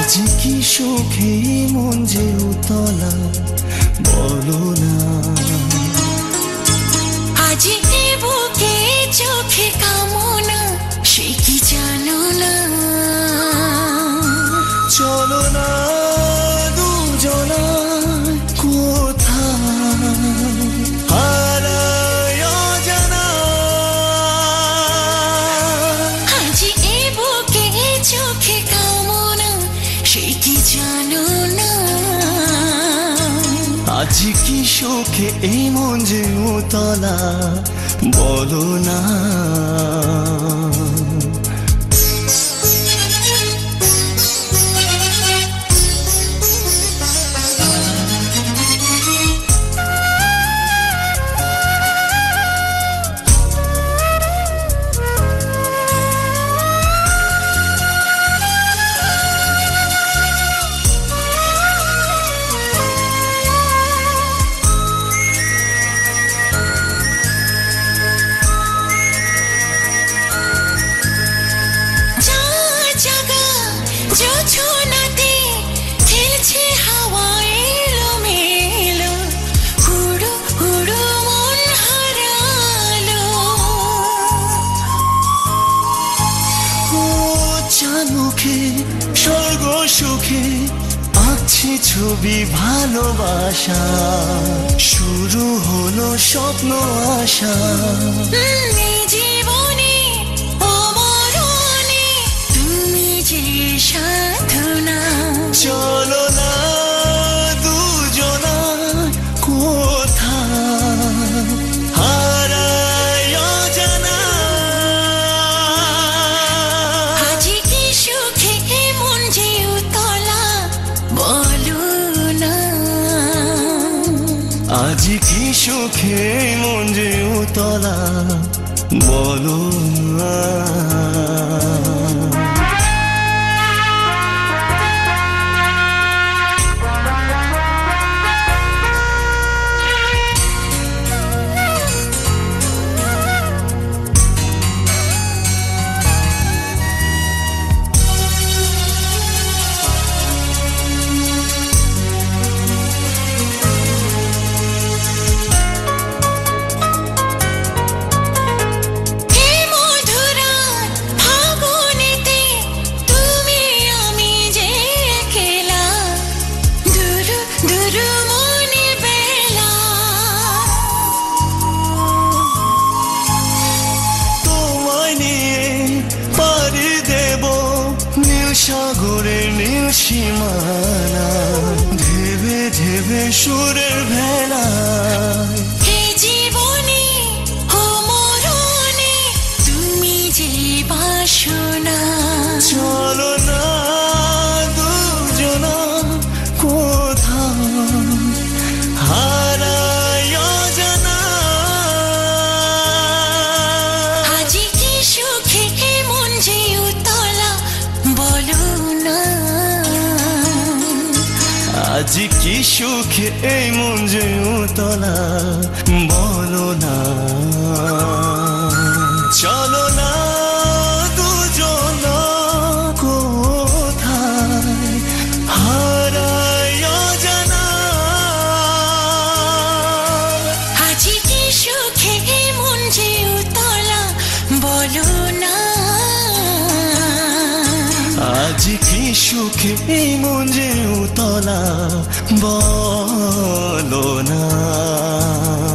আজ কি সুখে মন যে উতলা বলো না, আজ এ বুকে চোখে কামনা সে কি জানো না। চলো না দুজনা কোথায় হারায় অজানা, আজ এ বুকে চোখে কামনা সে কি জানো না। আজ কি সুখে এই মন যে উতলা বলো না। জোছনাতে খেলছে হাওয়া এলোমেলো, হুড়ো হুড়ো মন হারালো। ও চাঁদ মুখে স্বর্গ সুখে আঁকছি ছবি ভালোবাসা, শুরু হলো স্বপ্ন আশা। এই জীবনে ও মরণে তুমি যে সাধনা। চলো না দুজনা কোথায় হারায় অজানা, আজ কি সুখে মন যে উতলা বলো না। আজ কি সুখে মন যে উতলা বলো না। সাগরের নীল সীমানা ধেবে ধেবে সুরের ভেলায়, এই জীবনে ও মরণে তুমি যে বাসনা। চলো না দুজনা কোথায় হারায় অজানা, আজ কি সুখে মন যে উতলা বলো না। আজ কি সুখে এই মন যে উতলা বলো না। চলো না দুজনা কোথায় হারায় অজানা, আজ কি সুখে মন যে উতলা বলো না। আজ কি সুখে এই মন যে উতলা বলো না।